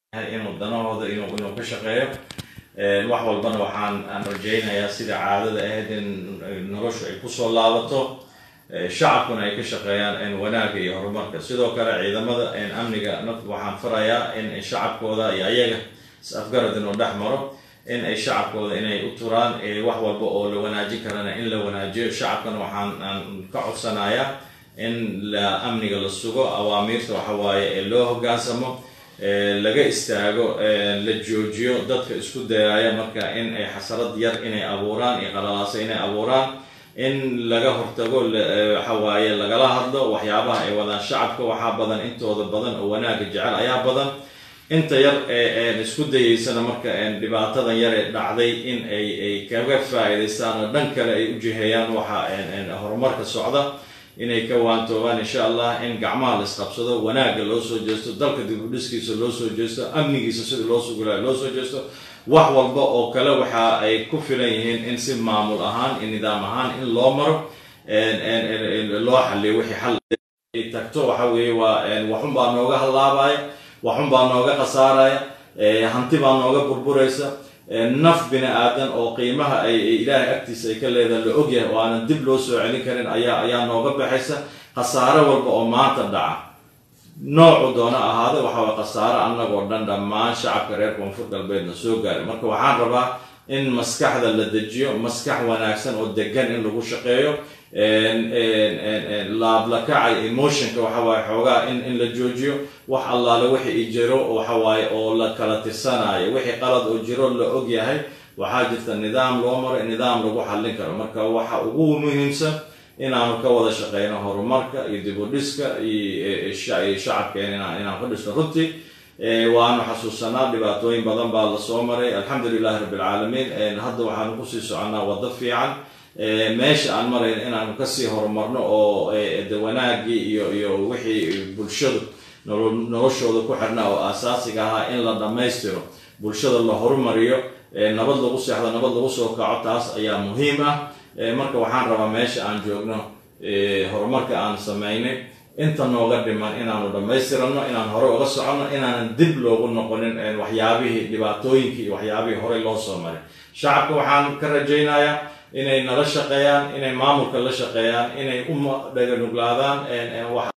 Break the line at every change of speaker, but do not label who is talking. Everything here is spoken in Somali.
inuu danahooda inuu ka shaqeeyo wax walbana waxaan rajaynayaa sida caadada ahayd in noloshu ay ku soo laabato shacabkuna ay ka shaqeeyaan wanaagga iyo horumarka sidoo kale ciidamada amniga waxaan farayaa in shacabkooda iyo ayaga afgarad inuu dhex maro in ay shacabkooda inay u turaan wax walba oo la wanaajin karana in la wanaajiyo shacabkana waxaan ka codsanayaa in la amniga la sugo awaamiirta waxa waaye ee loo hoggaansamo laga istaago la joojiyo dadka isku dayaya marka in ay xasarad yar inay abuuraan iyo qalalaasa inay abuuraan in laga hortago waxa waaye lagala hadlo waxyaabaha ay wadaan shacabka waxaa badan intooda badan oo wanaagga jecel ayaa badan inta yar isku dayaysana marka dhibaatadan yar ee dhacday in ay kaga faa'iidaystaan oo dhan kale ay u jiheeyaan waxa horumarka socda inay ka waantoobaan insha Allah in gacmaha la isqabsado wanaagga loo soo jeesto dalka dib u dhiskiisa loo soo jeesto amnigiisa sida loo sugulaa loo soo jeesto wax walba oo kale waxa ay ku filan yihiin in si maamul ahaan in nidaam ahaan in loo maro loo xalliyo wixii xal ay tagto waxa weeye waa waxun baa nooga halaabaya waxun baa nooga khasaaraya hanti baa nooga burburaysa naf bini aadan oo qiimaha ay ilaahay agtiisa ay ka leedahay la ogyahay oo aanan dib loo soo celin karin ayaa nooga baxaysa khasaare walba oo maanta dhaca noocu doona ahaada waxa waa khasaare annagoo dhan dhammaan shacabka reer koonfur galbeedna soo gaaray marka waxaan rabaa in maskaxda la dejiyo maskax wanaagsan oo degan in lagu shaqeeyo laablakacay emotionka waxa waaye xoogaa in la joojiyo wax allaale wixii jiro waxa waaye oo la kala tirsanayo wixii qalad oo jiro la og yahay waxaa jirta nidaam loo maro nidaam lagu xallin karo marka waxa ugu muhiimsan inaanu ka wada shaqeyno horumarka iyo dib u dhiska iyo shacabkeena inaan ka dhisno runtii waanu xasuusanaa dhibaatooyin badan baa la soo maray alxamdulillahi rabbil caalamiin hadda waxaanu kusii soconaa waddo fiican meesha aan marayn inaanu kasii horumarno oo wanaagii iyo wixii bulshadu noloshooda ku xirnaa oo asaasiga ahaa in la dhammaystiro bulshada la horumariyo nabad lagu seexdo nabad lagu soo kaco taas ayaa muhiim ah marka waxaan rabaa meesha aan joogno horumarka aan samaynay inta nooga dhiman inaanu dhammaystirano inaan hore uga soconno inaanan dib loogu noqonin waxyaabihii dhibaatooyinkii iyo waxyaabihii horey loo soo maray shacabka waxaan ka rajaynayaa inay nala shaqeeyaan inay maamulka la shaqeeyaan inay u dhaganuglaadaan